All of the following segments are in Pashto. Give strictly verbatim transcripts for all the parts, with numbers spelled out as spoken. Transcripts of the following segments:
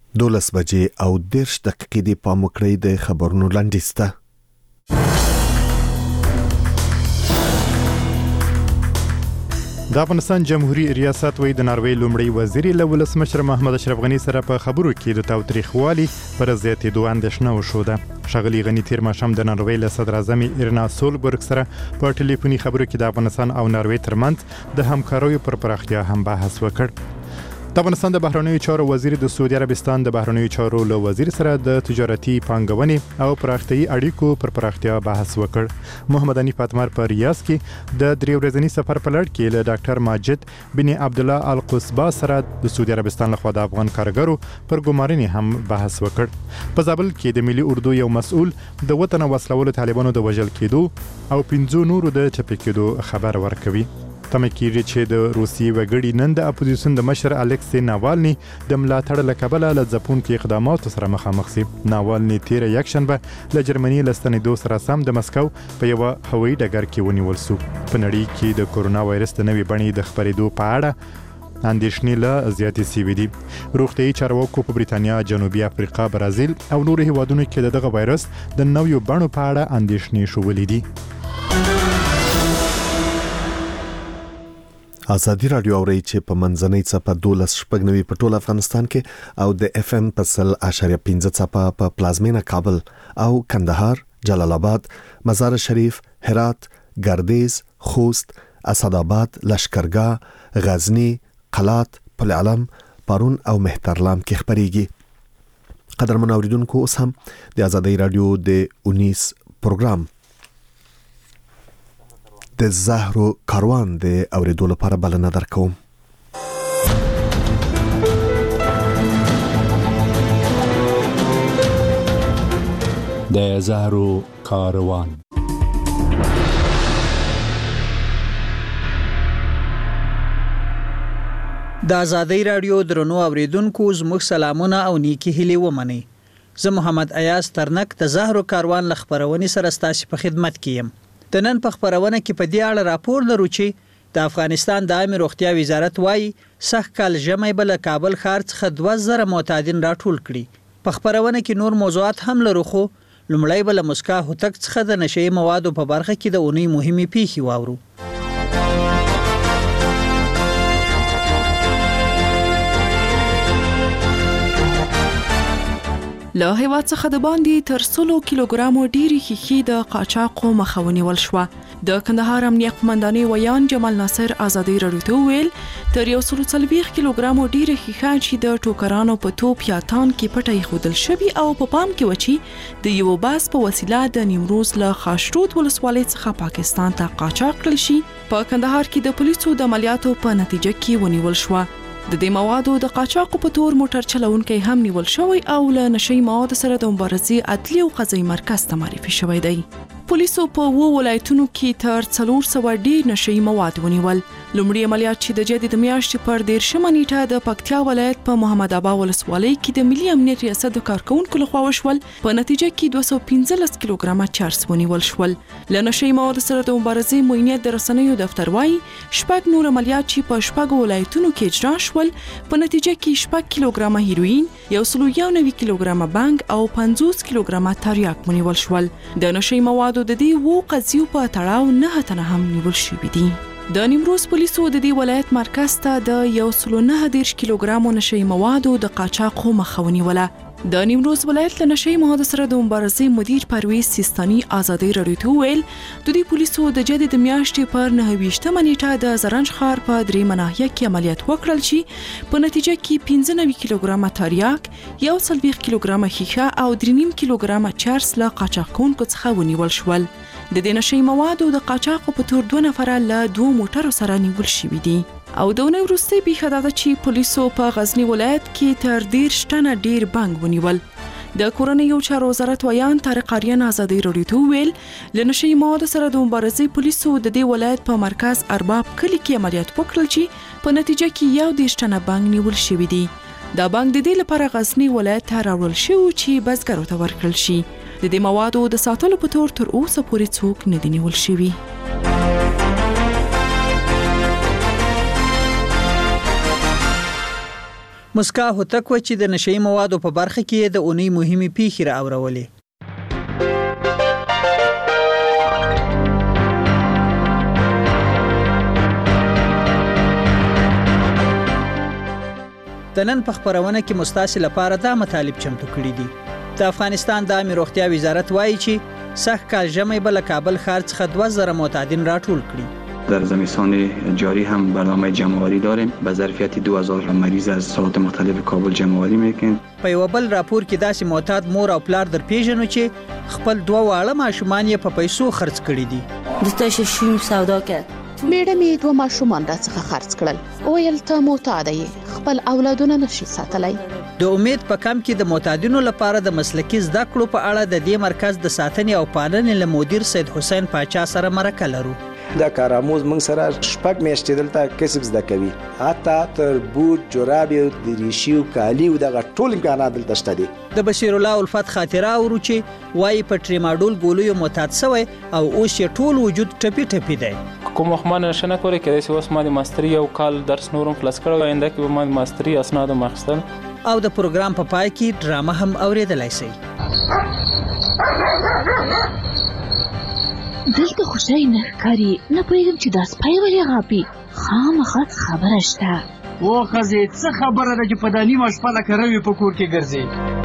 دولس بجې او دېرش دقیقې دې پام وکړئ د خبرونو لنډیز ته. د افغانستان جمهوریت ریاست وی د ناروې لومړی وزیر له ولسمشر محمد اشرف غنی سره په خبرو کې د تاوتریخوالي پر زیاتېدو اندېښنه وښوده. ښاغلي غنی تیر ماښام د ناروې له صدر اعظم ایرنا سولبرګ سره په ټلیفوني خبرو کې د افغانستان او ناروې ترمنځ د همکاریو پر پراختیا هم بحث وکړ. د افغانستان د بهرنیو چارو وزیر د سعودي عربستان د بهرنیو چارو له وزیر سره د تجارتي پانګونې او پراختیايي اړیکو پر پراختیا بحث وکړ. محمد حنیف اتمر په ریاض کې د درې ورځني سفر په لړ کې له ډاکټر ماجد بن عبد الله القصبا سره د سعودي عربستان لخوا د افغان کارګرو پر ګمارنې هم بحث وکړ. په زابل کې د ملي اردو یو مسؤل د وطن وسلولو طالبانو د وژل کېدو او پنځو نورو د چپی کېدو خبر ورکوي. تمه کېږي چې د روسیې وګړي نن د اپوزیسیون د مشر الکسی ناوالني د ملاتړ له کبله له ځپونکو اقداماتو سره مخامخ شي. ناوالني تیره یکشنبه له جرمني له ستنېدو سره سم د مسکو په یوه هوایي ډګر کې ونیول شو. په نړۍ کې د کورونا وایرس د نوې بڼې د خپرېدو په اړه اندېښنې له زیاتې شوې دي. روغتیايي چارواکو په بریتانیا، جنوبي افریقا، برازیل او نورو هیوادونو کې دغه وایرس د نویو بڼو په اړه اندېښنې شولې دي. ازادي رادیو اوري چې په منځنۍ څپه دولس شپږ نوي په ټول افغانستان کې او د اف ام په سل اشاریه پنځه څپه په پلازمینه کابل او کندهار، جلال آباد، مزار شریف، هرات، گردیز، خوست، اسداباد، لشکرګاه، غزنی، قلات، پل علم، پارون او مهترلام کې خبريږي. قدرمن اوریدونکو، اوس هم د ازادي رادیو د انیس پروګرام د زهرو کاروان د اوریدو لپاره بلنه درکوم. د زهرو کاروان. د ازادي رادیو درنو اوریدونکو، زموږ سلامونه او نیکی هیلې ومنئ. زه محمد ایاز ترنک د زهرو کاروان لخبرونې سره ستاسو په خدمت کې یم. د نن په خبرونه کې په دې اړه راپور لرو چې د افغانستان د عامه روغتیا وزارت وايي سخت کال ژمی به له کابل ښار څخه دوه زره معتادین راټول کړي. په خبرونه کې نور موضوعات هم لرو، خو لومړی به له مسکا هوتک څخه د نشئی موادو په برخه کې د اونۍ مهمې پیښې واورو. له هیواد څخه د باندې تر سلو کیلوګرامو ډیری ښیښې د قاچاقو مخه ونیول شوه. د کندهار امنیه قومندانې ویان جمال ناصر ازادي رادیو ته ویل تر یو سل څلوېښت کیلوګرامو ډیری ښیښه چې د ټوکرانو په توپ یا تان کې پټه ایښودل شوي او په پام کې و چې د یو باس په وسیله د نیمروز له خاشرود ولسوالۍ څخه پاکستان ته قاچاق کړل شي، په کندهار کې د پولیسو د عملیاتو په نتیجه کې ونیول شوه. د دې موادو د قاچاقو په تور موټر چلونکي هم نیول شوی او له نشئی مواد سره د مبارزې عدلي او قضایي مرکز ته معرفي شوی دی. پولیسو په وو ولایتونو کې تر څلور سوه ډیر نشئی مواد ونیول. لومړی عملیات چې د جدي د میاشتې پر دیرشمه نیټه د پکتیا ولایت په محمد ابا ولسوالۍ کې د ملي امنیت ریاست د کارکونکو لخوا وشول. په نتیجه کې دوه سوه پنځلس کیلوګرامه چرس ونیول شول. له نشئی مواد سره د مبارزې موینیت د رسنیو دفتر وايي شپږ نور عملیات چې په شپږ ولایتونو کې اجرا شول، په نتیجه کې شپږ کیلوګرامه هیروین، یو سل یو نوي کیلوګرامه بانګ او پنځوس کیلوګرامه تریاک ونیول شول. د نشئی موادو د دې وو قضیو په تړاو نه تنه هم نیول شوي دي. د نیمروز پولیسو د دې ولایت مرکز ته د یو سل نه دېرش کیلوګرامو نشئی موادو د قاچاقو مخه ونیوله. د نیمروز ولایت له نشئی موادو سره د مبارزې مدیر پرویز سیستاني ازادي رادیو ته ویل د دې پولیسو د جدي د میاشتې پر نهه ویشتمه نیټه د زرنج ښار په درېیمه ناحیه کې عملیات وکړل چې په نتیجه کې پنځه نوي کیلوګرامه تریاک، یو څلوېښت کیلوګرامه ښیښه او درې نیم کیلوګرامه چرس له قاچاقونکو څخه ونیول شول. د دې نشئی موادو د قاچاقو په تور دوه نفره له دوه موټرو سره نیول شوي دي. او د اونۍ وروستۍ پیښه دا ده چې پولیسو په غزنی ولایت کې تر دېرش ټنه ډیر بانګ ونیول. د کورنیو چارو وزارت ویان طارق آریان ازادي رادیو ته ویل له نشئی موادو سره د مبارزې پولیسو د دې ولایت په مرکز ارباب کلي کې عملیات وکړل چې په نتیجه کې یو دېرش ټنه بانګ نیول شوي دي. دا بانګ د دې لپاره غزنی ولایت ته راوړل شوی چې بزګرو ته ورکړل شي. د دې موادو د ساتلو په تور تر اوسه پورې څوک نه دي نیول شوي. مسکا هوتک و چې د نشئی موادو په برخه کې د اونۍ مهمه پیښې را اورولې. د نن په خبرونه کې مستاسل لپاره دا مطالب چمتو کړي دي. د افغانستان د عامه روغتیا وزارت وایي چې سخت کال ژمی به له کابل ښار څخه دوه زره معتادین راټول کړي. در زمستان جاری هم برنامه جمع‌آوری داریم. به ظرفیت دو هزار مریض از سالات مختلف کابل جمع‌آوری میکنیم. په یو بل راپور کې داسې معتاد مور او پلار در پیژنو چې خپل دوه واړه ماشومان یې په پیسو خرڅ کړي دي. د تاسو شوم سودا کړ. میړه می دوه ماشومان را څخه خرڅ کړل. ویل ته معتاد یې، خپل اولادونه نشي ساتلای. د امید په کم کې د معتادینو لپاره د مسلکي زده کړو په اړه د دې مرکز د ساتنې او پالنې له مدیر سید حسین پاچا سره مرکه لرو. دا کارآموز موږ سره شپږ میاشتې دلته کسب زده کوي. حتی تر بوټ، جوراب، دریشي او کالي او دغه ټول امکانات دلته شته دي. د بشیر الله الفت خاطره اورو چې وایي په ټریماډول ګولیو معتاد شوی او اوس یې ټول وجود ټپي ټپي دی. کوم وخت ما نشه نه کولی کېدای شي اوس ما د ماستري یو کال درس نورم خلاص کړی، آینده کې به ما د ماستري اسناد هم اخیستل. او د پروګرام په پای کې ډرامه هم اوریدلای شئ. دلته خوشای نه ښکاري، نه پوهېږم چې دا سپی ولې غاپي. خامخا خبره شته. و ښځې څه خبره ده چې په دا نیمه شپه لکه روي په کور کې ګرځي.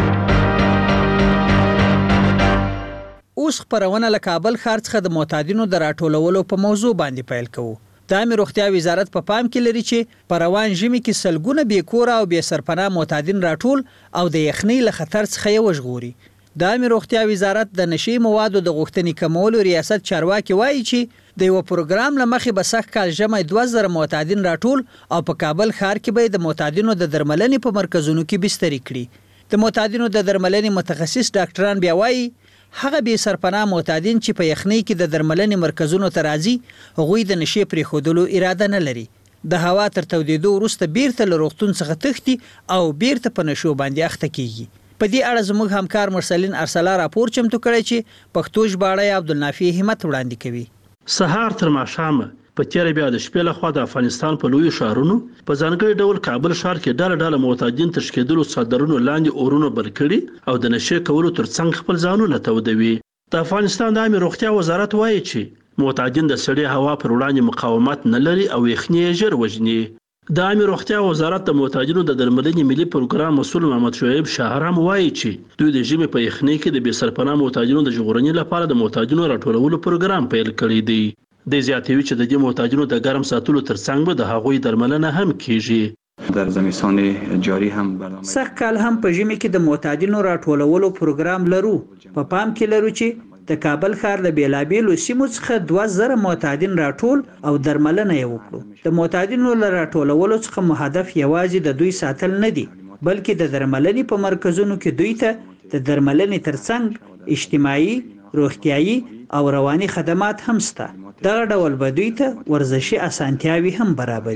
اوس خبرونه له کابل ښار څخه د معتادینو د راټولولو په موضوع باندې پیل کوو. د عامه روغتیا وزارت په پا پام کې لري چې په روان ژمي کې سلګونه بې کوره او بې سرپناه معتادین راټول او د یخنۍ له خطر څخه یې وژغوري. د عامه روغتیا وزارت د نشئی موادو د غوښتنې کمولو ریاست چارواکي وایي چې د یو پروګرام له مخې به سخت کال ژمی دوه زره معتادین راټول او په کابل ښار کې به د معتادینو د درملنې په مرکزونو کې بستري کړي. د معتادینو د درملنې متخصص ډاکټران بیا وایي هغه بې سرپناه معتادین چې په یخنۍ کې د درملنې مرکزونو ته راځي هغوی د نشې پرېښودلو اراده نه لري. د هوا تر تودېدو وروسته بیرته له روغتون څخه تښتي او بیرته په نشو باندې اخته کیږي. په دې اړه زموږ همکار مرسلین ارسلا راپور چمتو کړی چې پښتو ژباړه عبدالنافع همت وړاندې کوي. سهار تر ماښامه په تیاره بیا د شپې لخوا د افغانستان په لویو ښارونو په ځانګړي ډول کابل ښار کې ډله ډله معتادین تر شکېدلو څادرونو لاندې اورونه بل کړي او د نشې کولو تر څنګ خپل ځانونه تودوي. د افغانستان د عامه روغتیا وزارت وایي چې معتادین د سړې هوا پر وړاندې مقاومت نه لري او یخنۍ یې ژر وژني. د عامه روغتیا وزارت د معتادینو د درملنې ملي پروګرام مسؤل محمد شعیب شهرام وایي چې دوی د ژمي په یخنۍ کې د بې سرپناه معتادینو د ژغورنې لپاره د معتادینو راټولولو پروګرام پیل کړی دی. د زیاتوي چې د دې معتادینو د ګرم ساتلو ترڅنګ به د هغوی درملنه هم کیږي. در زمستان جاری هم برنامه سخت کال هم په ژمي کې د معتادینو راټولولو پروګرام لرو. په پام کې لرو چې د کابل ښار د بیلابیلو سیمو څخه دوه زره معتادین راټول او درملنه یې وکړو. د معتادینو له راټولولو څخه مو هدف یوازې د دوی ساتل نه دي، بلکې د درملنې په مرکزونو کې دوی ته د درملنې ترڅنګ اجتماعي، روغتیايي او رواني خدمات هم شته. دغه ډول به دوی ته ورزشي اسانتیاوي هم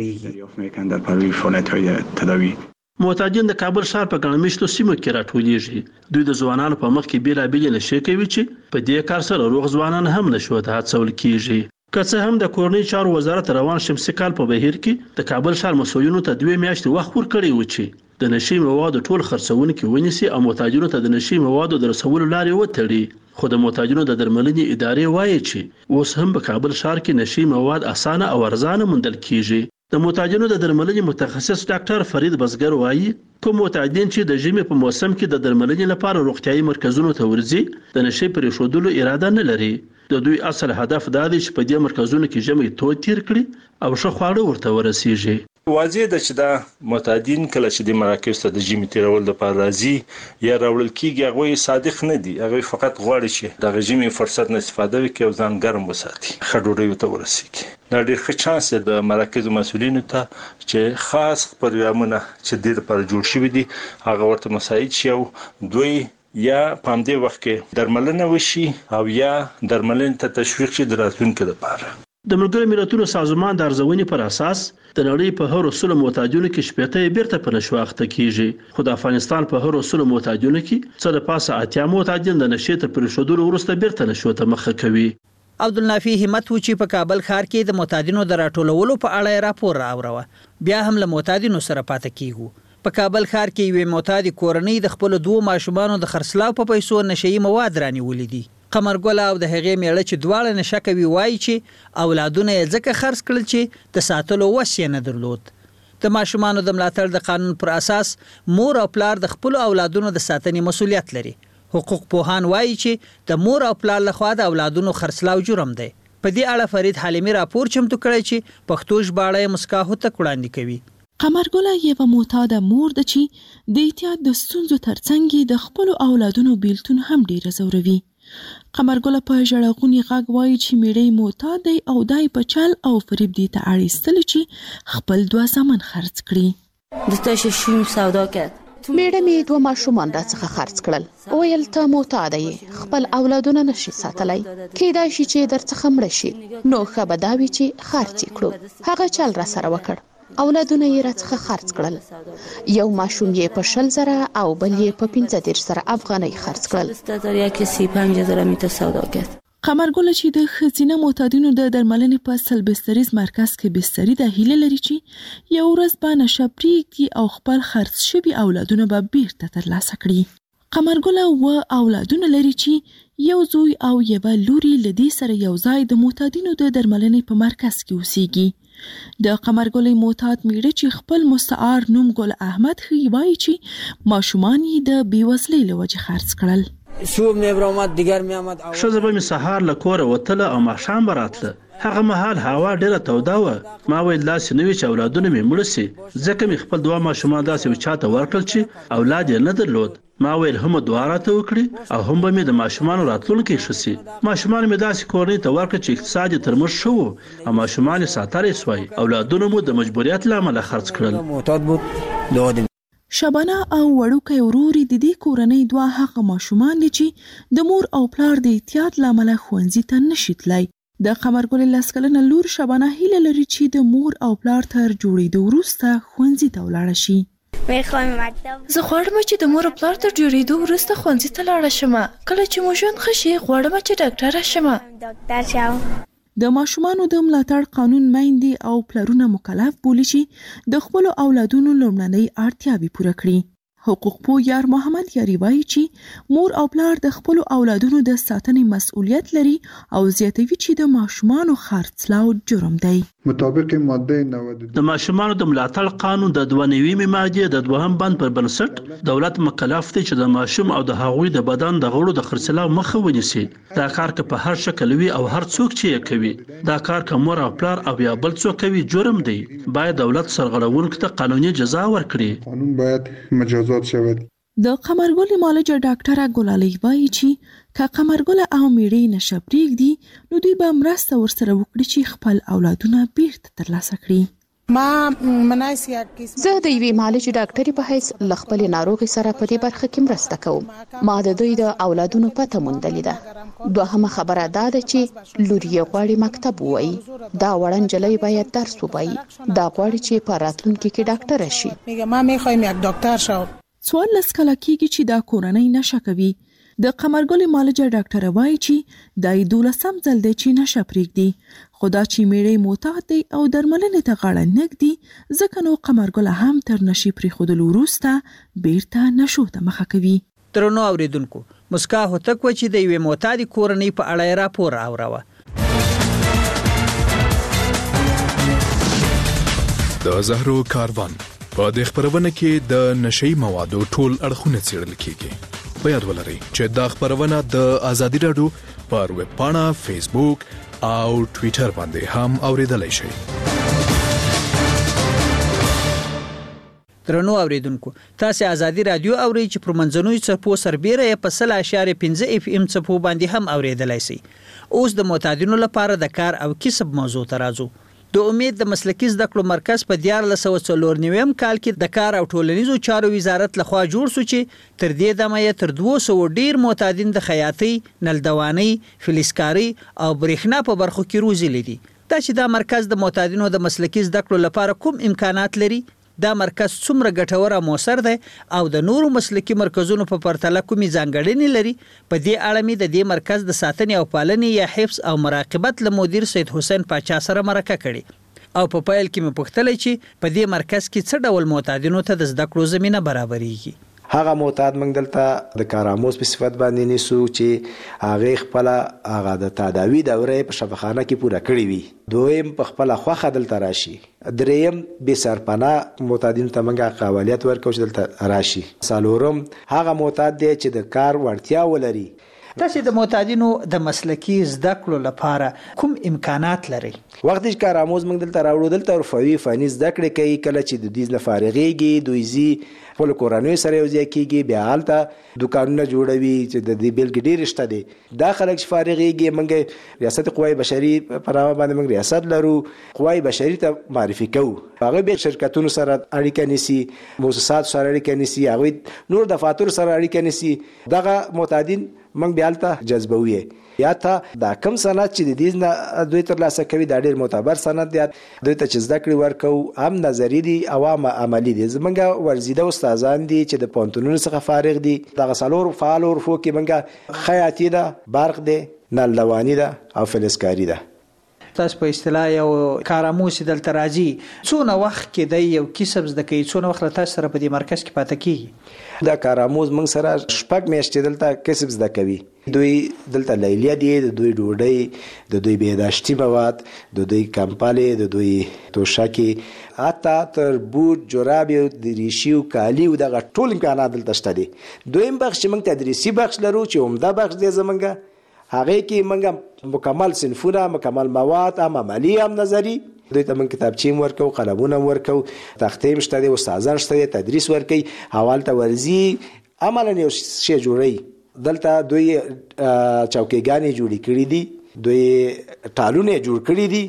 برابرېږي. معتادین د کابل ښار په ګڼ مېشتو سیمو کې راټولېږي. دوی د ځوانانو په مخ کې بېلابېلې نشې کوي چې په دې کار سره روغ ځوانان هم نشو ته هڅول کېږي. که څه هم د کورنۍ چارو وزارت روان شمسي کال په بهیر کې د کابل ښار مسؤلینو ته دوه میاشتې وخت ورکړی و چې د نشې موادو ټول خرڅونکي ونیسي او معتادینو ته د نشې موادو د رسولو لارې وتړي. خو د معتادینو د درملنې ادارې وایي چې اوس هم په کابل ښار کې نشې مواد اسانه او ارزانه موندل کېږي. د معتادینو د درملنې متخصص ډاکټر فرید بزګر وایي کوم معتادین چې د ژمي په موسم کې د درملنې لپاره روغتیايي مرکزونو ته ورځي د نشې پرېښودلو اراده نه لري. د دوی اصل هدف دا دی چې په دې مرکزونو کې ژمی تود تیر کړي او ښه خواړه ورته ورسیږي. واضح ده چې دا معتادین کله چې د مراکز ته د ژمي تیرول لپاره راځي یا راوړل کېږي هغوی صادق نه دي. هغوی فقط غواړي چې دغه ژمي فرصت نه استفاده وکړي او ځان ګرم وساتي، ښه ډوډۍ ورته ورسیږي. دا ډېر ښه چانس دی د مراکزو مسؤلینو ته چې خاص پروګرامونه چې دې لپاره جوړ شوي دي هغه ورته مساعد شي او دوی یا په همدې وخت کې درملنه وشي او یا درملنې ته تشویق شي د راتلونکي لپاره. د ملګرو ملتونو سازمان د ارزونې پر اساس د نړۍ په هر سلو معتادینو کې شپېته یې بیرته په نشو اخته کیږي. خو د افغانستان په هر سلو معتادینو کې څه د پاسه اتیا معتادین د نشې ته پرېښودلو وروسته بیرته نشو ته مخه کوي. عبدالنافع همت و چې په کابل ښار کې د معتادینو د راټولولو په اړه راپور راوړو. بیا هم له معتادینو سره پاتې کیږو. په کابل ښار کې یوې معتادې کورنۍ د خپلو دوو ماشومانو د خرڅلاو په پیسو نشهیي مواد رانیولي دي. قمرګله او د هغې میړه چې دواړه نشه کوي وایي چې اولادونه یې ځکه خرڅ کړل چې د ساتلو وس یې نه درلود. د ماشومانو د ملاتړ د قانون پر اساس مور او پلار د خپلو اولادونو د ساتنې مسؤلیت لري. حقوق پوهان وایي چې د مور او پلار لخوا د اولادونو خرڅلاو جرم دی. په دې اړه فرید حلیمي راپور چمتو کړی چې پښتو ژباړه یې مسکا هوتک وړاندې کوي. قمرګله یوه معتاده مور ده چې د احتیاط د ستونزو ترڅنګ د خپلو اولادونو بیلتون هم ډیره زوروي. قمرګله په ژړغوني غږ وایي چې میړه معتاد دی او دای په چل او فریب دی ته اړ ایستلی چې خپل دوه زامن خرڅ کړي. د تا ششم سودا کرد. میړه مې دوه ماشومان راڅخه خرڅ کړل. ویل ته معتاده یې، خپل اولادونه نشي ساتلی، کیدای شي چې درڅخه مړه شي، نو ښه به دا وي چې خرڅ یې کړو. هغه چل را سره وکړ. اولادونه یې راڅخه خرڅ کړل. یو ماشوم یې په شل زره او بل یې په پنځه دېرش زره افغانۍ خرڅ کړل. قمرګله چې د ښځینه معتادینو د درملنې په سلبستریز مرکز کې بستري ده هیله لري چې یو ورځ به نشه پرېږدي او خپل خرڅ شوي اولادونه به بیرته ترلاسه کړي. قمرګله اووه اولادونه لري چې یو زوی او یوه لوري له دې سره یو ځای د معتادینو د درملنې په مرکز کې اوسېږي. د قمرګلې معتاد میړه چې خپل مستعار نوم ګل احمد ښیي وایي چې ماشومان یې د بېوزلۍ له وجې خرڅ کړل. ښځه به مې سهار له کوره وتله او ماښام به راتله. هغه مهال هوا ډېره توده وه. ما ویل داسې نه وي چې اولادونه مې مړه سي، ځکه مې خپل دوه ماشومان داسې یو چاته ورکړل چې اولاد یې نه درلود. ما ویل هم دعا راته وکړي او هم به مې د ماشومانو راتلونکی ښه سي. ماشومان مې داسې کورنۍ ته ورکړه چې اقتصاد یې تر موږ ښه و او ماشومان یې ساتلی سوای. اولادونه مو د مجبوریت له امله خرڅ کړل. شبانه او وړوکی ورور د دې کورنۍ دوه هغه ماشومان دي چې د مور او پلار د احتیاط له امله ښوونځي ته نشي تللی. د قمرګلې لس کلنه لور شبانه هیله لري چې د مور او پلار تر جوړېدو وروسته ښوونځي ته ولاړه شي. زه غواړم چې د مور او پلار تر جوړېدو وروسته ښوونځي ته لاړه شم. کله چې مو ژوند ښه شي غواړم چې ډاکټره شم. د ماشومانو د ملاتړ قانون میندې او پلرونه مکلف بولي چې د خپلو اولادونو لومړنۍ اړتیاوې پوره کړي. حقوق پوه یار محمد یاري وایي چې مور او پلار د خپلو اولادونو د ساتنې مسؤلیت لري او زیاتوي چې د ماشومانو خرڅلاو جرم دی. مطابق ماده نود د ماشومانو د ملاتړ قانون د دوه نوي ماده د دوهم بند پر بنسټ دولت مکلف دی چې د ماشوم او د هغوی د بدن د غړو د خرڅلاو مخه ونیسي. دا کار که په هر شکل وي او هر څوک چې یې کوي، دا کار که مور او پلار او یا بل څوک کوي جرم دی. باید دولت سرغړونکو ته قانوني جزا ورکړي. قانون باید مجازات شود. د قمرګلې مالجه ډاکټره ګلالۍ وایي چې که قمرګله او میړه نشه پرېږدي نو دوی به مرسته ورسره وکړي چې خپل اولادونه بیرته ترلاسه کړي. زه د یوې مالجې ډاکټرې په حیث له خپلې ناروغۍ سره په دې برخه کې مرسته کوم. ما د دوی د اولادونو پته موندلې ده. دوهمه خبره دا ده چې لور یې غواړي مکتب ووایي. دا وړه نجلۍ باید درس ووایي. دا غواړي چې په راتلونکي کې ډاکټره شي. څوارلس کاله کېږي چې دا کورنۍ نشه کوي. د قمرګلې مالجه ډاکټره وایي چې دا یې دولسم ځل دی چې نشه پرېږدي. خو دا چې میړه معتاد دی او درملنې ته غاړه نه ږدي، ځکه نو قمرګله هم تر نشي پرېښودلو وروسته بیرته نشو ته مخه کوي. درنو اوریدونکو، مسکا هوتک و چې د یوې معتادې کورنۍ په اړه یې راپور اوروه. د زهرو کاروان په دې خبرونه کې د نشئی موادو ټول اړخونه څېړل کیږي. په یاد ولرئ چې دا خبرونه د ازادي راډیو پر ویب پاڼه، فیسبوک او ټوئیټر باندې هم اوریدلای شئ. درنو اوریدونکو، تاسو ازادي راډیو اورئ چې پر منځنوي څپو سربیره یې په سل اشاریه پنځه اف ام څپو باندې هم اوریدلای شئ. اوس د معتادینو لپاره د کار او کسب موضوع ته راځو. د امید د مسلکي زده کړو مرکز په دیارلس سوه څلور نویم کال کې د کار او ټولنیزو چارو وزارت لخوا جوړ شو چې تر دې دمه یې تر دوه سوه ډیر معتادین د خیاطۍ، نلدوانۍ، فلزکارۍ او برېښنا په برخو کې روزلي دي. دا چې دا مرکز د معتادینو د مسلکي زده کړو لپاره کوم امکانات لري، دا مرکز څومره ګټور او موثر دی او د نورو مسلکي مرکزونو په پرتله کومې ځانګړنې لري، په دې اړه مې د دې مرکز د ساتنې او پالنې یا حفظ او مراقبت له مدیر سید حسین پاچا سره مرکه کړې. او په پایل کې مې پوښتلې چې په دې مرکز کې څه ډول معتادینو ته د زده کړو زمينه برابرېږي. هغه معتاد موږ دلته د کاراموز په صفت باندې نیسو چې هغه خپل هغه د تداوی دوره په شفاخانه کې پوره کړی وي. دویم په خپل خوخه دلته راشي. دریم به سرپناه معتادین ته موږ قابلیت ورکو چې دلته راشي. څلورم هغه معتاد دی چې د کار وړتیا ولري. تاسو د معتادینو د مسلکی زده کړو لپاره کوم امکانات لري؟ وخت چې کاراموز موږ دلته راوړو دلته رفوي فني زده کړې کوي. کله چې د دې نه فارغېږي دوی زی خپل کورنۍ سره یو ځای کېږي، بیا هلته دوکانونه جوړوي چې د دې بېلګې ډېرې شته دي. دا خلک چې فارغېږي موږ ریاست قوای بشري په نامه باندې موږ ریاست لرو، قوای بشري ته معرفي کوو. هغوی بیا شرکتونو سره اړیکه نیسي، موسساتو سره اړیکه نیسي، هغوی نور دفاترو سره اړیکه نیسي. دغه معتادین موږ بیا هلته جذبوي. یا ته دا کم سند چې د دې نه دوی ترلاسه کوي دا ډېر معتبر سند دی. دوی ته چې زده کړې ورکوو هم نظري دي او هم عملي دي. زموږ ورزیده استادان دي چې د پوهنتونونو څخه فارغ دي. دغه څلور فعال حرفو کې موږ خیاطي ده، برق دی، نلدواني ده او فلزکاري ده. تاسو په اصطلاح یو کاراموز دلته راځي څونه وخت کې دی یو کسب زده کوي، څونه وخت تاسو سره په دې مرکز کې پاتې کیږي؟ دا کاراموز موږ سره شپږ میاشتې دلته کسب زده کوي. دوی دلته لیلیه دي، د دوی ډوډۍ، د دوی بهداشتي مواد، د دوی کمپالې، د دوی توشکې، حتی تر بوټ، جورابې، دریشي او کالي او دغه ټول امکانات دلته شته دي. دویم بخش چې موږ تدریسي بخش لرو چې عمده بخش دی زموږ، هغه کې موږ مکمل صنفونه، مکمل مواد، هم عملي هم نظري. دوی ته موږ کتابچې ورکو، قلمونه ورکو، تختې مشته دي، استادان شته دي، تدریس ورکوي. حوالته ورزي عملاً یو شی جوړوي. دلته دوی چوکیګانې جوړې کړې دي، دوی ټالونه جوړ کړي دي.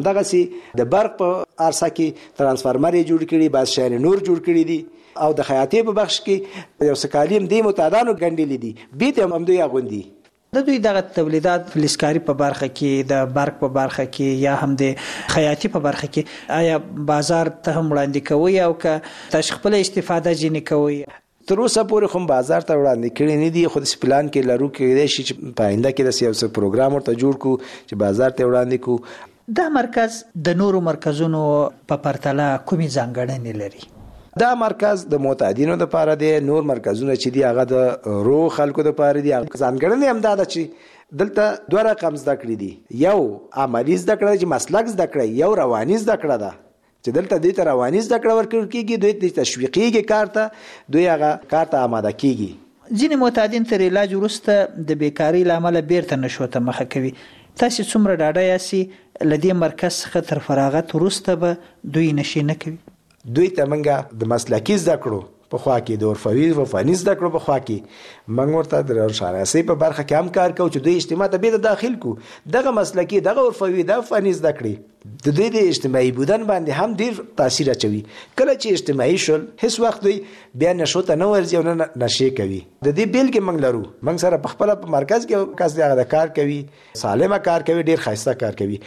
همدغسې د برق په عرصه کې ترانسفارمر یې جوړ کړي، بعض شیان نور جوړ کړي دي. او د خیاطۍ په بخش کې یو څه کالي هم دې معتادانو ګنډلي دي، بیت هم همدوی اغوندي. د دوی دغه تولیدات فلزکاري په برخه کې، د برق په برخه کې یا هم د خیاطي په برخه کې آیا بازار ته هم وړاندې کوي او که تاسو خپل استفاده ځینې کوي؟ تر اوسه پورې خو بازار ته وړاندې کړي نه دي، خو د پلان کې لرو کېدای شي چې په آینده کې د یو څه پروګرام ورته جوړ کړو چې بازار ته وړاندې کړو. دا مرکز د نورو مرکزونو په پرتله کومې ځانګړنې لري؟ دا مرکز د معتادینو لپاره دی، نور مرکزونه چې دي هغه د روغ خلکو لپاره دي. ځانګړنې هم دا ده چې دلته دوه رقم زده کړې دي. یو عملي زده کړه چې مسلک زده کړه، یو رواني زده کړه ده چې دلته دوی ته رواني زده کړه ورکول کېږي، دوی ته تشویقېږي کار ته، دوی هغه کار ته آماده کېږي. ځینې معتادین تر علاج وروسته د بیکارۍ له امله بیرته نشو ته مخه کوي. تاسو څومره ډاډه یاستئ له دې مرکز څخه تر فراغت وروسته به دوی نشي نه کوي؟ دوی ته موږ د مسلکي زده کړو په خوا کې، د عرفوي و فني زده کړو په خوا کې موږ ورته د روښاناسۍ په برخه کې هم کار کوو چې دوی اجتماع ته بیا داخل کړو. دغه مسلکي، دغه عرفوي، دغه فني زده کړې د دوی د اجتماعي بودن باندې هم ډېر تاثیر اچوي. کله چې اجتماعي شول هیڅ وخت دوی بیا نشو ته نه ورځي او نه نشې کوي. د دې بېلګې موږ لرو. موږ سره په خپله په مرکز کې کس دی هغه د کار کوي، سالمه کار کوي، ډېر ښایسته کار کوي.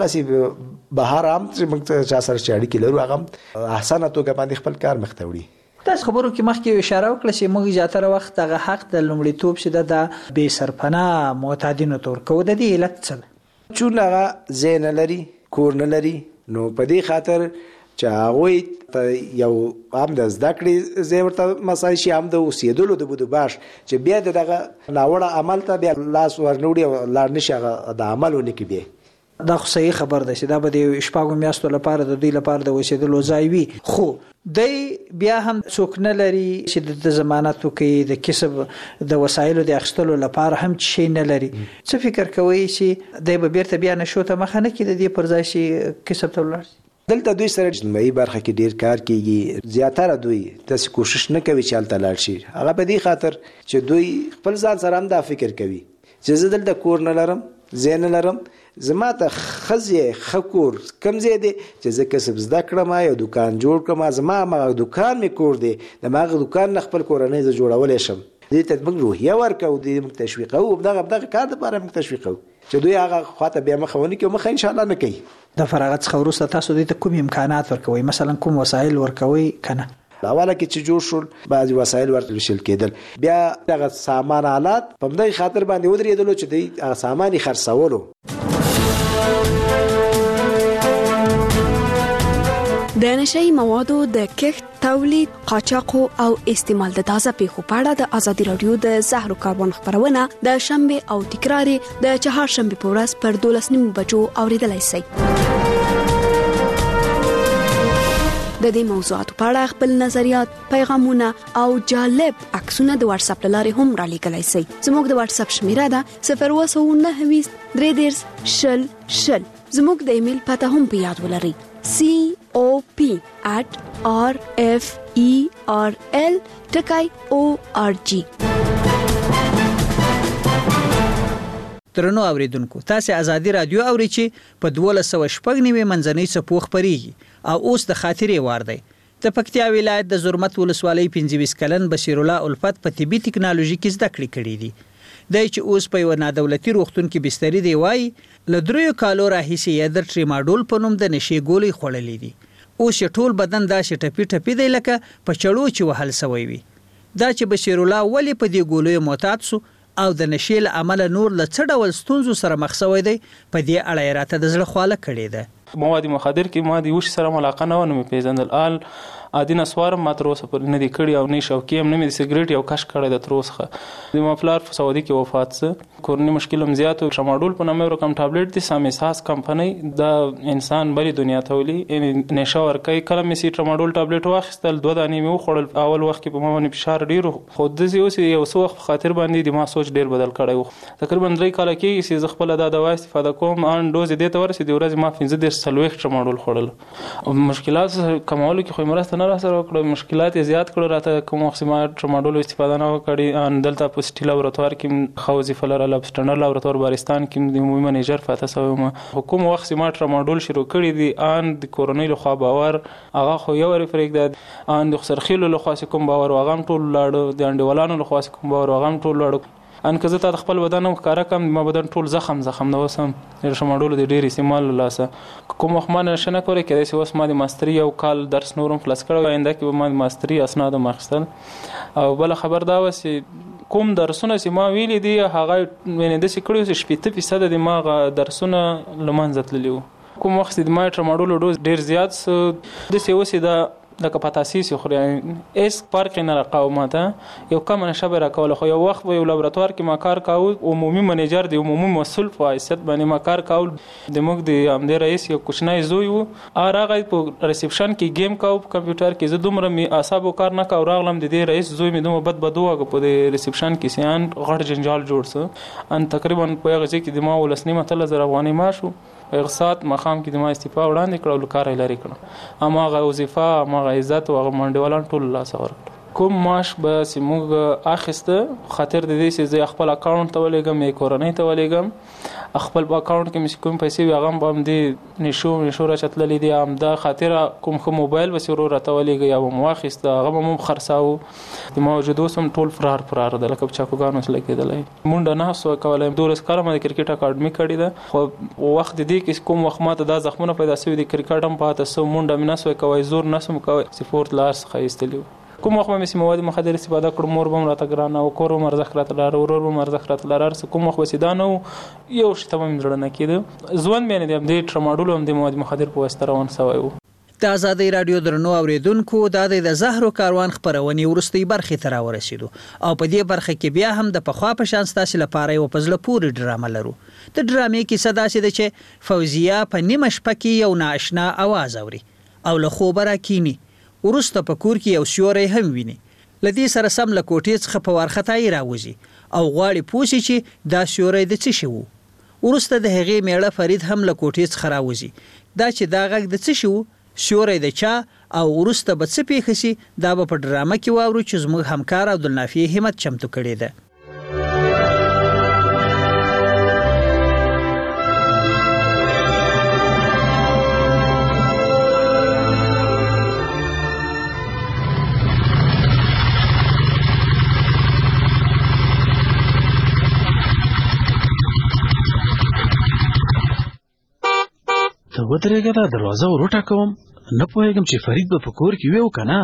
همدغسې بهر هم چې موږ چا سره چې اړیکې لرو هغه هم احسنه توګه باندې خپل کار مخ ته وړي. تاسو خبرو کې مخکې اشاره وکړه چې موږ زیاتره وخت دغه حق د لومړیتوب شته د بې سرپناه معتادینو ته ورکوو. د دې علت څه ده؟ چون هغه ځای نه لري، کور نه لري، نو په دې خاطر چې هغوی ته یو هم د زده کړې ځای ورته مساعد شي، هم د اوسېدلو د بودوباش چې بیا د دغه ناوړه عمل ته بیا لاس ورنوړي او لاړ نه شي هغه د عمل ونه کړي. بیا دا خو صحیح خبر ده چې دا به د شپږو میاشتو لپاره د دوی لپاره د اوسېدلو ځای وي، خو دی بیا هم څوک نه لري چې د ضمانت وکړي، د کسب د وسایلو د اخیستلو لپاره هم شی نه لري. څه فکر کوئ چې دی به بیرته بیا نشو ته مخه نه کړي، د دې پر ځای چې کسب ته ولاړ شي؟ دلته دوی سره اجتماعي برخه کې ډیر کار کیږي. زیاتره دوی داسې کوشش نه کوي چې هلته لاړ شي. هغه په دې خاطر چې دوی خپل ځان سره هم دا فکر کوي چې زه دلته کور نه لرم، ځای نه لرم، زما ته ښځې ښه کور کوم ځای دی چې زه کسب زده کړم، یو دوکان جوړ کړم، زما هماغه دوکان مې کور دی، د هماغه دوکان نه خپل کورنۍ زه جوړولی شم. دې ته موږ روحیه ورکوو، دې موږ تشویقوو، دغه دغه کار دپاره موږ تشویقوو چې دوی هغه خواته بیا مخه ونه کړي، مخه انشاءالله نه کوي. د فراغت څخه وروسته تاسو دوی ته کوم امکانات ورکوئ؟ مثلا کوم وسایل ورکوئ که نه؟ اوله کې چې جوړ شول بعضې وسایل ورته ویشل کېدل، بیا دغه سامان آلات په همدغې خاطر باندې ودرېدلو چې دوی هغه سامان یې خرڅولو. د نشئی موادو د کښت، تولید، قاچاق او استعمال د تازه پیښو په اړه د ازادي رادیو د زهرو کاروان خبرونه د شنبه او تکرار د چهارشنبه په ورځ پر دولس نیمو بجو اوریدلای شئ. د دې موضوعاتو په اړه خپل نظریات، پیغامونه او جالب عکسونه د واتس اپ لارې هم را لیږلای شئ. زموږ د واتس اپ شمیره ده صفر اووه سوه نهه ویشت درې دېرش شل شل. زموږ د ایمیل پته هم په یاد ولرئ: سی او پی at r f e r l dot org. ترنو اوریدونکو، تاسو ازادي رادیو اوري چې په دولس سوه شپږ نوي منځنۍ څپو خپرېږي او اوس د خاطرې وار دی. د پکتیا ولایت د زرمت ولسوالۍ پنځه ویشت کلن بشیر الله الفت په طبي ټکنالوژي کې زده کړې کړې دي. دی چې اوس په یو نادولتي روغتون کې بستري دی وایي له دریو کالو راهیسې یې د ټریماډول په نوم د نشې ګولۍ خوړلې دي. اوس یې ټول بدن داسې ټپي ټپي دی لکه په چړو چې وهل سوی وي. دا چې بشیر الله ولې په دې ګولیو معتاد سو او د نشې له امله نور له څه ډول ستونزو سره مخ شوی دی، په دې اړه یې راته د زړه خواله کړې ده. مواد مخدر کې ما د وش سره علاقه نه ونه مې پیژندل. آل عادي نسوار ما تر اوسه پر نه دی کړی او نه شوقي هم نه مې سیګریټ یو کش کړی د تر اوسه. د مفلار په سعودي کې وفات سه کورنی مشکل هم زیات او ټراماډول په نامه رقم ټابلیټ دي سامساس کمپنی د انسان بری دنیا ته ولي نشه ورکوي. کله مې سي ټراماډول ټابلیټ واخیستل، دوه دانې مې وخوړل. اول وخت کې په ما باندې فشار ډیر خو د اوس یو څه وخت خاطر باندې د ما سوچ ډیر بدل کړی و. تقریبا درې کاله کې چې زه خپل دا دوا استفاده کوم ان ډوز دې ته ورسېد، د ورځې ما پنځه دېرش څلوېښت ټراماډول خوړل. مشکلات کمولو کې خو مرسته نه راسره وکړه، مشکلات زیات کړو. راته کوم وخت ما ټراماډول استفاده نه وکړي. ان دلته په سټي لابراتوار کې خو وظیفه لرله، په سټنډرډ لابراتوار بارستان کې د عمومي منیجر فاته سوی ما. حکومت وخت ما ټراماډول شروع کړی دي ان د کورونی له خوا باور هغه خو یو ری فرېږد، ان د خسرخیلو له خوا کوم باور واغم ټول لاړو، د انډیوالانو له خوا کوم باور واغم ټول لاړو. ان که زه تا خپل بدن هم ښکاره کړم ما بدن ټول زخم زخم نه وسم. د ټراماډول د ډېر استعمال له لاسه کوم وخت ما نشه نه کولی، کېدای شي اوس ما د ماستري یو کال درس نورم خلاص کړی، آینده کې به ما د ماستري اسناد هم اخیستل. او بله خبر دا وه چې کوم درسونه چې ما ویلي دي هغه یعنې داسې کړي چې شپېته فیصده د ما هغه درسونه له منځه تللي وو. کوم وخت چې د ما ټراماډول ډوز ډېر زیات څه داسې اوس د لکه په تاسیس خوري اس فرق نه راکاو. ماته یو کم نشه به راکول، خو یو وخت یو لابراتوار کې ما کار کاوه، عمومي منیجر دی عمومي مسؤل په حیثیت باندې ما کار کاوه. د موږ د امده رئیس یو کوچنی زوی وو، هغه په ریسپشن کې گیم کاوه په کمپیوټر کې. زه دومره می اعصابو کار نه کاوه، راغلم د دې رئیس زوی مې دومره بد بد وګه په د ریسپشن کې سیان غړ جنجال جوړ سه. ان تقریبا په هغه ځای کې د ما ولسنیمه تل زر افغاني ماشو په سات مخام کې د ما استعفا وړاندې کړو، لکار یې لري کړو. اما هغه وظیفه اما هغه عزت او هغه منډیوالان ټول لاس ورکړو. کوم معاش به چې موږ اخیسته خاطر د دې چې زه خپل اکاونټ ته ولېږم یا کورنۍ ته ولېږم. خپل په اکاونټ کې مې کوم پیسې وي هغه به هم دې نشو نشو راچتللې دي. همدا خاطر کوم ښه موبایل به چې ورور راته ولېږه یا به مو واخیسته هغه به مو خرڅاوه. د موجود اوس هم ټول فرار فرار ده لکه په چاکوګانو سله کېدلی. مونډه نه سوه کولی. دولس کاله ما د کرکټ اکاډمي کړې ده، خو وخت د دې کې کوم وخت ما ته دا زخمونه پیدا شوي د کرکټ هم پاته سو، مونډه مې نه سوی کوی، زور نه سم کوی، سپورت لار څخه ایستلي وو. کوم وخت مې مواد مخدر استفاده کړم، مور به هم راته ګرانه او کور به مرزخ راته لاره، ورور به مرزخ راته لاره. کوم وخت به دا نه یو شی ته مې زړه نه کېده. ځوان مې نه دی د ټراماډول هم د مواد مخدر په واسطه روان سوی وو. د ازادي رادیو درنو اوریدونکو دا د زهرو کاروان خبرونې ورستۍ برخې ته راورسېدو او په دې برخه کې بیا هم د پخوا په شان ستاسو لپاره یو په زړه پورې ډرامه لرو. د ډرامې کیسه داسې ده چې فوزیه په نیمه شپه کې یو نااشنا اواز اوري او له خوبه راکیني. وروسته په کور کې یو سیوری هم ویني. له دې سره سم له کوټې څخه په وارخطایي راوځي او غواړي پوه شي چې دا سیوری د څه شی وو. وروسته د هغې میړه فرید هم له کوټې څخه راوځي. دا چې دا غږ د څه شی وو، سیوری د چا او وروسته به څه پیښه سي، دا به په ډرامه کې واورو چې زموږ همکار عبدالنافع همت چمتو کړې ده. ته ودرېږه، دا دروازه ور وټکوم. نه پوهېږم چې فرید به په کور کې وي او که نه.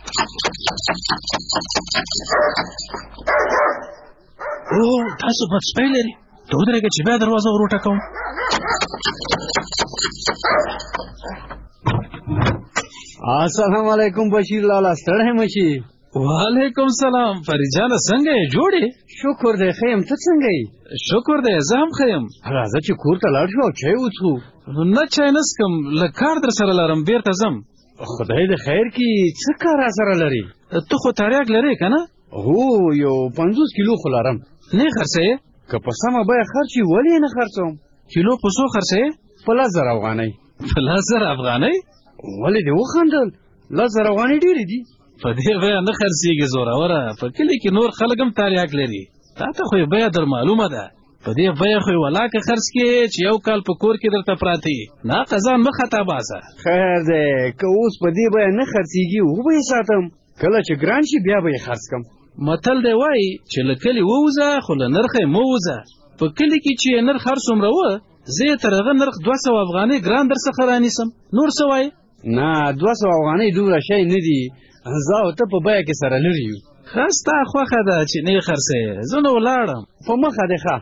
او تاسو بد سپی لري. ته ودرېږه چې بیا دروازه ور وټکوم. السلام علیکم بشیر لالا ستړی مشي. وعلیکم سلام فریجان څنګه یې جوړې؟ شکر دی ښه یم ته څنګه یې؟ شکر دی زه هم ښه یم. راځه چې کور ته لاړ شو او چای وڅښو. نه چای نه څښم لږ کار در سره لرم بیرته ځم. خدای دې خیر کړي څه کار را سره لري؟ ته خو تریاک لرې که نه؟ هو یو پنځوس کیلو خو لرم. نه خرڅوې؟ که په سمه بیه خرڅ وي ولې یې نه خرڅوم؟ کیلو په څو خرڅوې؟ په لس زره افغانۍ. په لس زره افغانۍ؟ ولې دې وخندل؟ لس زره افغانۍ ډېرې دي. په دې بیه نه خرڅېږي زوروره. په کلي کې نور خلک هم تریاک لري. تا ته خو یې بیه در معلومه ده. په دې بیه خو یې ولاکه خرڅ کړې چې یو کال په کور کې درته پراته وي. نه قضان مه خطا باسه. خیر دی که اوس په دې بیه نه خرڅېږي وبه یې ساتم. کله چې ګران شي بیا به یې خرڅ کړم. متل دی وایي چې له کلي ووځه خو له نرخه یې مه ووځه. په کلي کې چې یې نرخ هر څومره وه زه یې تر هغه نرخ دوه سوه افغانۍ ګران در څخه رانیسم. نور څه وایې؟ نه دوه سوه افغانۍ دومره شی نه دي. زه او ته په بیه کې سره لرې یو. ښه ستا خوښه ده چې نه یې خرڅوې. زه نو ولاړم. په مخه دې ښه.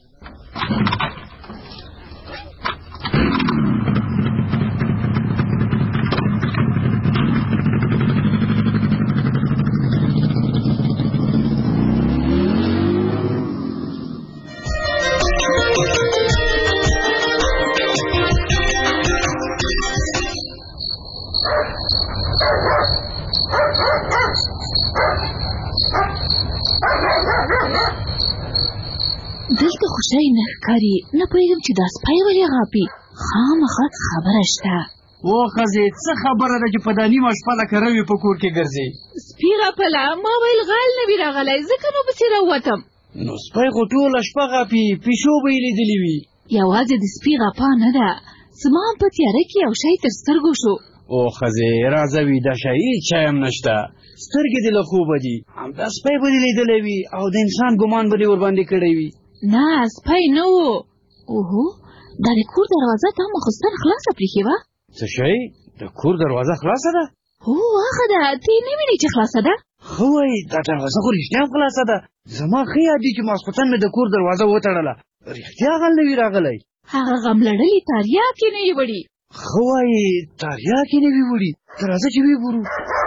دلته خو شی نه ښکاري. نه پوهېږم چې دا سپی ولې غاپي. خامخا خبره شته. و ښځې څه خبره ده چې په دا نیمه شپه لکه روي په کور کې ګرځې؟ سپي غپله. ما ویل غل نه وي راغلی ځکه نو پسې راووتم. نو سپی خو ټوله شپه غاپي. پیشو به یې لیدلي وي. یوازې د سپي غپا نه ده. زما هم په تیاره کې یو شی تر سترګو شو. او ښځې راځه ویده شه هېڅ شی هم نشته. سترګې دې له خوبه دي. همدا سپی به دې لیدلی وي او د انسان ګمان به دې ورباندې کړی وي. نه سپی نه و. اوهو دا د کور دروازه تا مخصوصا خلاصه پرېښې وه. څه شی؟ د کور دروازه خلاصه ده؟ هو هغه ده. ته یې نه وینې چې خلاصه ده؟ ښه وایي دا دروازه خو رښتیا هم خلاصه ده. زما ښه یاد دي چې ماسخوتن مې د کور دروازه وتړله. رښتیا غل نه وي راغلی. هغه غم لړلي تریاک یې نه وي وړي. ښه وایي تریاک یې نه وي وړي. ته راځه چې ویې ګورو.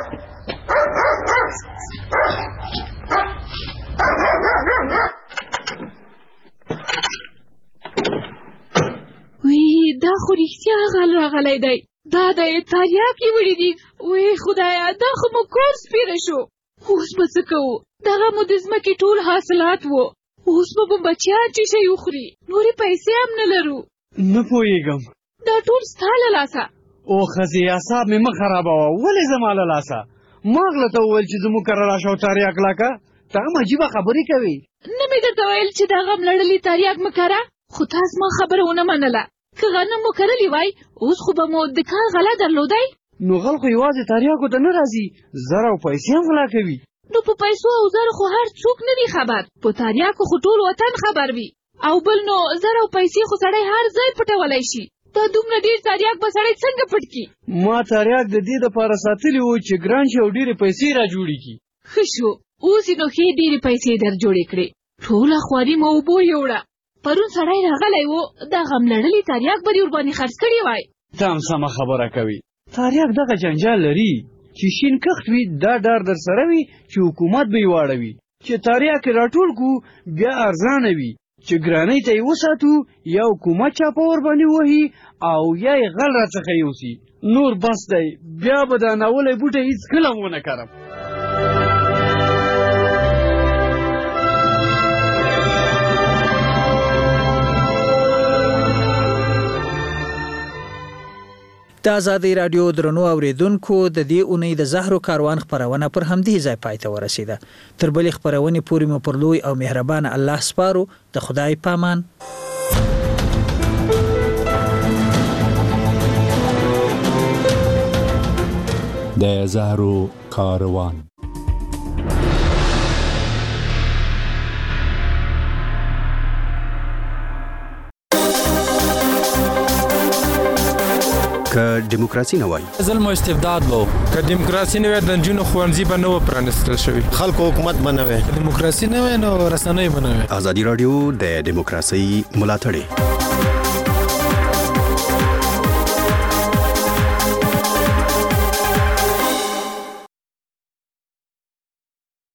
وی دا خو رښتیا غل راغلی دی. دا د تریاک یې وړي دي. وی خدایه دا خو مو کور سپېره شو. اوس به څه کوو؟ دغه مو د ځمکې ټول حاصلات وو. اوس به مو بچیان چې شی وخوري. نورې پیسې هم نه لرو. نه پوهېږم. دا ټول ستا له لاسه. او ښځې اعصاب مې مه خرابوه. ولې زما له لاسه؟ ما غله ته وویل چې زموږ کره راشه او تریاک لکه. ته هم عجیبه خبرې کوې. نه مې درته ویل چې دا غم لړلي تریاک مه کره. خو تا زما خبره ونه منله. که غنم مو کرلی وای اوس خو به مو د کار غله درلودی. نو غل خو یوازې تریاکو ته نه راځي. زر او پیسې هم غلا کوي. نو په پیسو او زر خو هر څوک نه دی خبر. په تریاکو خو ټول وطن خبر وي. او بل نو زر او پیسې خو سړی هر ځای پټولی شي. دا دومره ډېر تریاک به سړی څنګه پټ کړي؟ ما تریاک د دې دپاره ساتلي وو چې ګران شي او ډېرې پیسې را جوړې کړي. ښه شو اوس یې نو ښې ډېرې پیسې در جوړې کړې. ټوله خواري مو اوبو یوړه. پرون سړی راغلی و دا غم لړلي تریاک به دې ورباندې خرڅ کړي وای. ته هم سمه خبره کوي. تریاک دغه جنجال لري چې شین کښت وي دا ډار در سره وي چې حکومت به یې واړوي. چې تریاک یې راټول کړو بیا ارزانه وي. چې ګرانۍ ته یې وساتو یا حکومت چاپه ورباندې وهي او یا یې غل راڅخه یوسي. نور بس دی بیا به دا ناولی بوټی هېڅکله ونه کرم. د آزادۍ راډیو درنو اوریدونکو د دې اونۍ د زهرو کاروان خپرونه پر همدې ځای پای ته ورسیده. تر بلې خپرونې پورې مو پر لوی او مهربان الله سپارو. د خدای پامان. د زهرو کاروان. که دیموکراسي نه وای ظلم او استبداد وو. که دیموکراسي نه وای د نجونو ښوونځي به نه و پرانیستل شوي. خلکو حکومت به نه وای. دیموکراسي نه وای نو رسنۍ به نه وای. ازادي راډیو د دیموکراسي ملاتړ